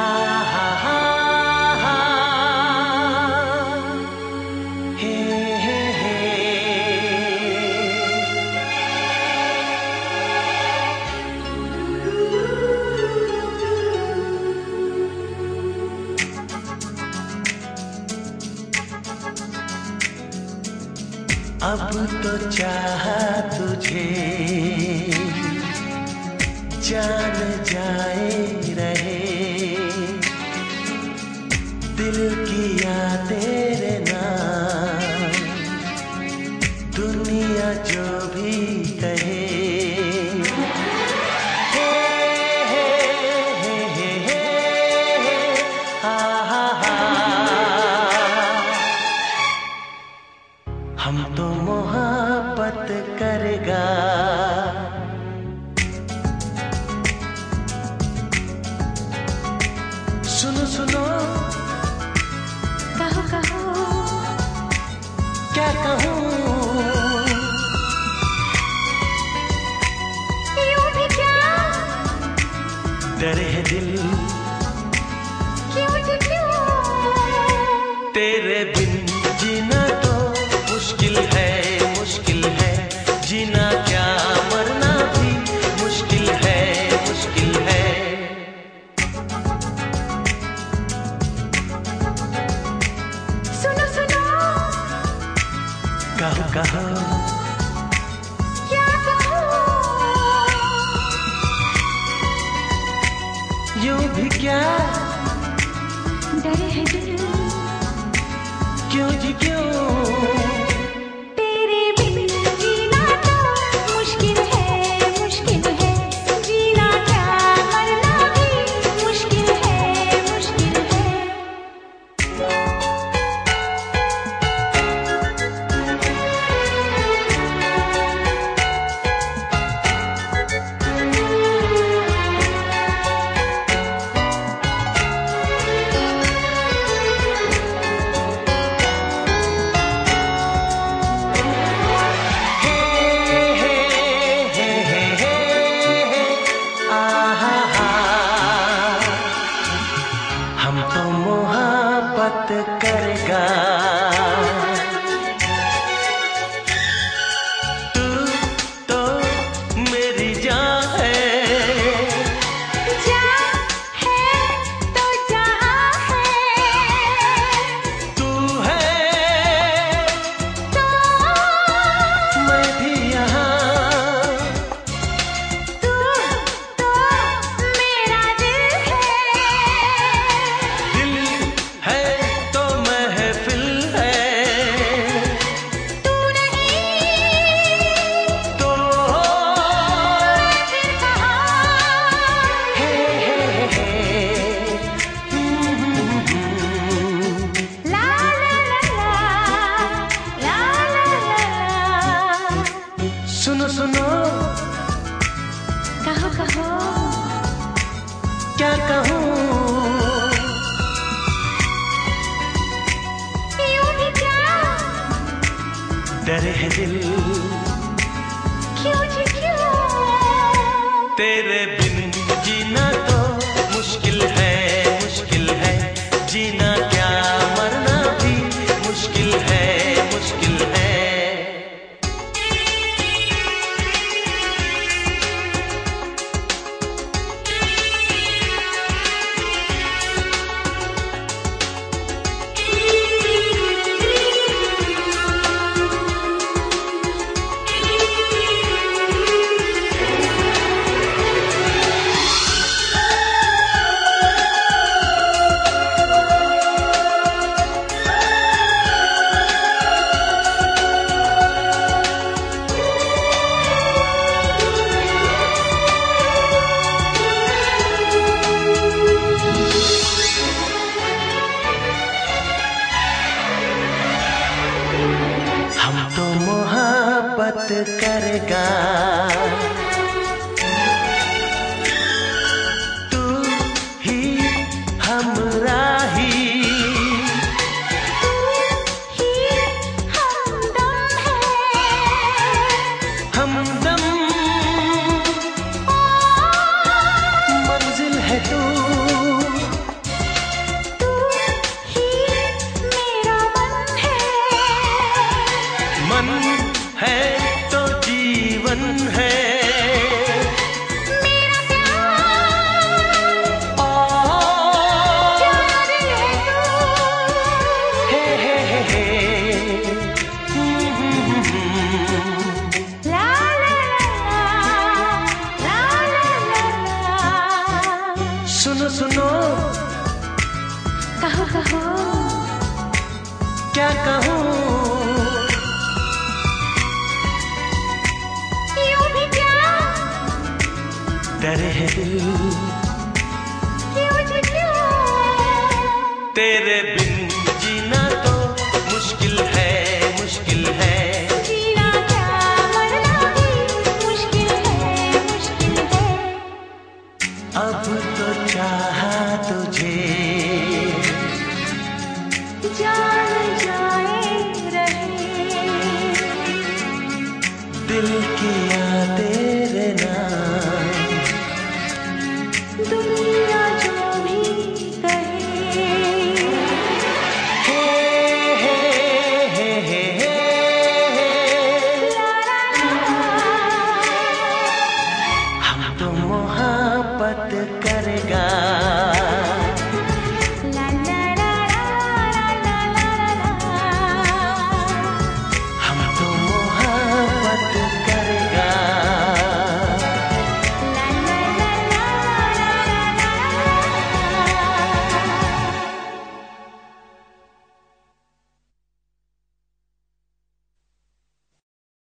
अब तो चाहा तुझे जान जाए रहे, दिल किया तेरे नाम दुनिया जो भी कहे। हम तो मोहब्बत करेगा, सुनो सुनो कहो कहो क्या कहूँ, यूं भी क्या डरे है दिल क्यों जी क्यों, तेरे बिन जीना तो मुश्किल है जीना, क्या मरना भी मुश्किल है मुश्किल है। सुनो सुनो कहो कहो क्या कहूँ, यूं भी क्या डरे है दिल क्यों जी क्यों, हम तो मोहब्बत करेगा, तू तो मेरी जान है, जान है तो जहां है, तू है तो मैं भी यहाँ, तू तो मेरा दिल है तो महफिल है, तू नहीं तो फिर कहाँ, ला ला ला ला ला ला, सुनो सुनो कहो कहो क्या कहूँ, यूं भी क्या डरे है दिल क्यों जी क्यों, तेरे बिन जीना तो मुश्किल है जीना, क्या मरना भी मुश्किल है मुश्किल है। हम तो मोहब्बत करेगा, तू ही हमराही, ही हमदम है, हमदम मंजिल है तू, तेरे बिन